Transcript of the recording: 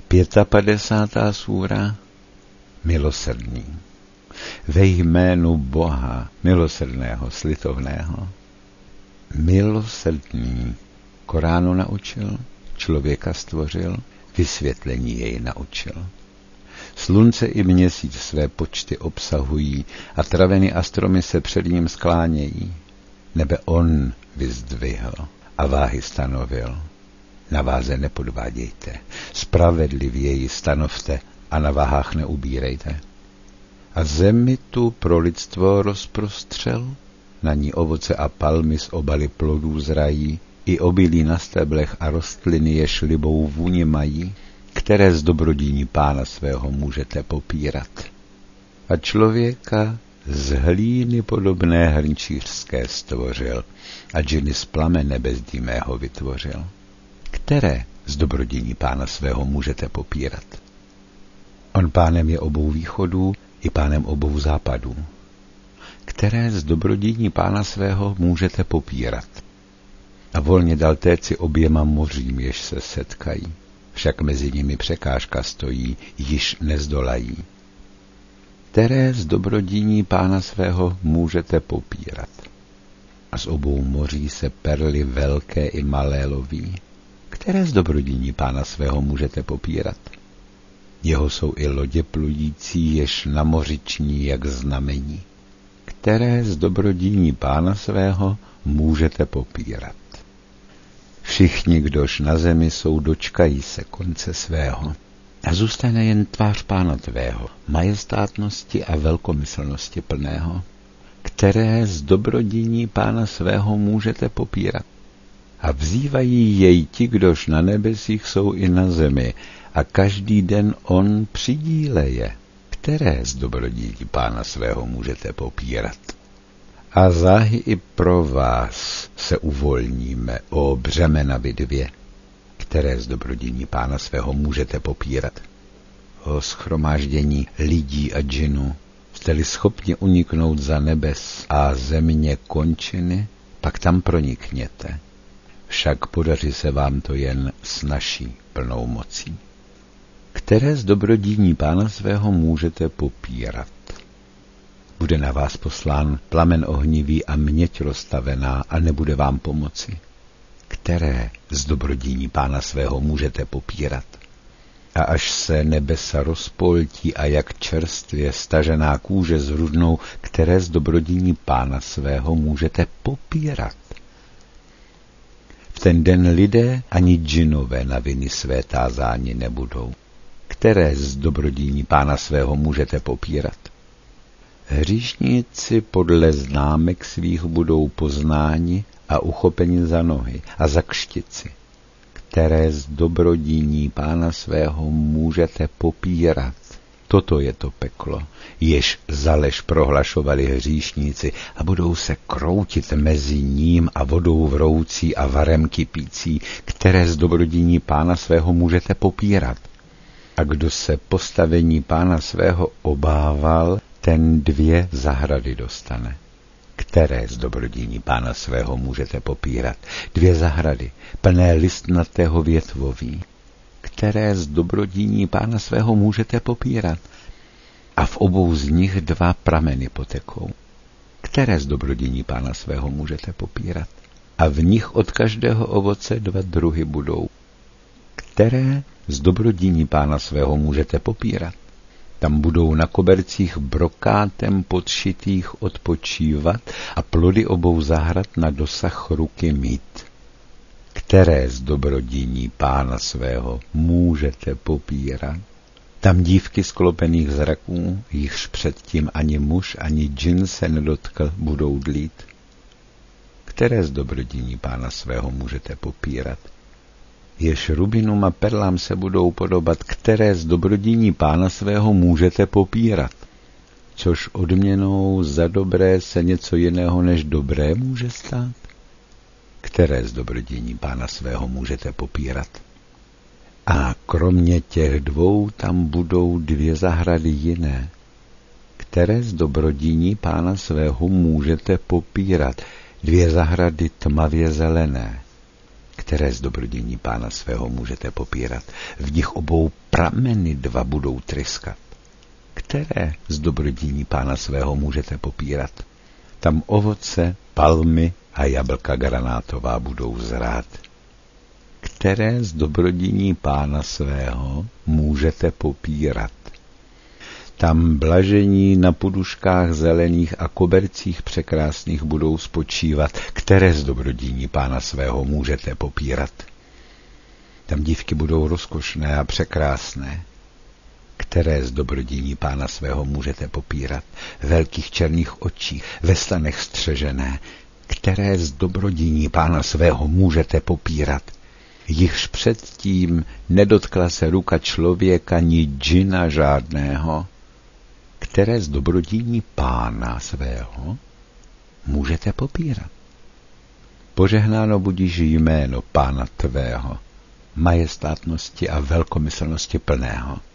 55. súra Milosrdný. Ve jménu Boha, milosrdného, slitovného. Milosrdný Koránu naučil, člověka stvořil, vysvětlení jej naučil. Slunce i měsíc své počty obsahují a traviny a stromy se před ním sklánějí. Nebe on vyzdvihl a váhy stanovil. Na váze nepodvádějte, spravedlivě ji stanovte a na váhách neubírejte. A zemi tu pro lidstvo rozprostřel, na ní ovoce a palmy z obaly plodů zrají, i obilí na steblech a rostliny, jež libou vůni mají, které z dobrodíní Pána svého můžete popírat. A člověka z hlíny podobné hrnčířské stvořil a džiny z plamene bezdýmého vytvořil. Které z dobrodíní Pána svého můžete popírat? On pánem je obou východů i pánem obou západů. Které z dobrodíní Pána svého můžete popírat? A volně dal téci oběma mořím, jež se setkají. Však mezi nimi překážka stojí, již nezdolají. Které z dobrodíní Pána svého můžete popírat? A z obou moří se perly velké i malé loví. Které z dobrodíní Pána svého můžete popírat? Jeho jsou i lodě plující, jež na moři činí jak znamení. Které z dobrodíní Pána svého můžete popírat? Všichni, kdož na zemi jsou, dočkají se konce svého. A zůstane jen tvář Pána tvého, majestátnosti a velkomyslnosti plného. Které z dobrodíní Pána svého můžete popírat? A vzývají jej ti, kdož na nebesích jsou i na zemi, a každý den on přidíleje. Které z dobrodíní Pána svého můžete popírat? A záhy i pro vás se uvolníme, o břemena vy dvě. Které z dobrodíní Pána svého můžete popírat? O shromáždění lidí a džinů, jste-li schopni uniknout za nebes a země končiny, pak tam pronikněte. Však podaří se vám to jen s naší plnou mocí. Které z dobrodíní Pána svého můžete popírat? Bude na vás poslán plamen ohnivý a měď roztavená a nebude vám pomoci. Které z dobrodíní Pána svého můžete popírat? A až se nebesa rozpoltí a jak čerstvě stažená kůže zrudnou, které z dobrodíní Pána svého můžete popírat? V ten den lidé ani džinové na viny své tázáni nebudou. Které z dobrodíní Pána svého můžete popírat? Hříšníci podle známek svých budou poznáni a uchopeni za nohy a za kštici. Které z dobrodíní Pána svého můžete popírat? Toto je to peklo, jež za lež prohlašovali hříšníci a budou se kroutit mezi ním a vodou vroucí a varem kypící. Které z dobrodíní Pána svého můžete popírat? A kdo se postavení Pána svého obával, ten 2 zahrady dostane. Které z dobrodíní Pána svého můžete popírat? 2 zahrady, plné listnatého větvoví. Které z dobrodíní Pána svého můžete popírat? A v obou z nich 2 prameny potekou. Které z dobrodíní Pána svého můžete popírat? A v nich od každého ovoce 2 druhy budou. Které z dobrodíní Pána svého můžete popírat? Tam budou na kobercích brokátem podšitých odpočívat a plody obou zahrad na dosah ruky mít. Které z dobrodíní Pána svého můžete popírat? Tam dívky sklopených zraků, jichž předtím ani muž, ani džin se nedotkl, budou dlít. Které z dobrodíní Pána svého můžete popírat? Jež rubinům a perlám se budou podobat, které z dobrodíní Pána svého můžete popírat? Což odměnou za dobré se něco jiného než dobré může stát? Které z dobrodíní Pána svého můžete popírat? A kromě těch 2 tam budou 2 zahrady jiné. Které z dobrodíní Pána svého můžete popírat? 2 zahrady tmavě zelené. Které z dobrodění Pána svého můžete popírat? V nich obou prameny dva budou tryskat. Které z dobrodění Pána svého můžete popírat? Tam ovoce, palmy a jablka granátová budou zrát. Které z dobrodění Pána svého můžete popírat? Tam blažení na poduškách zelených a kobercích překrásných budou spočívat. Které z dobrodění Pána svého můžete popírat? Tam dívky budou rozkošné a překrásné. Které z dobrodění Pána svého můžete popírat? Velkých černých očích, ve stanech střežené. Které z dobrodění Pána svého můžete popírat? Jichž předtím nedotkla se ruka člověka ni džina žádného. Které z dobrodění Pána svého můžete popírat? Požehnáno budíš jméno Pána tvého, majestátnosti a velkomyslnosti plného.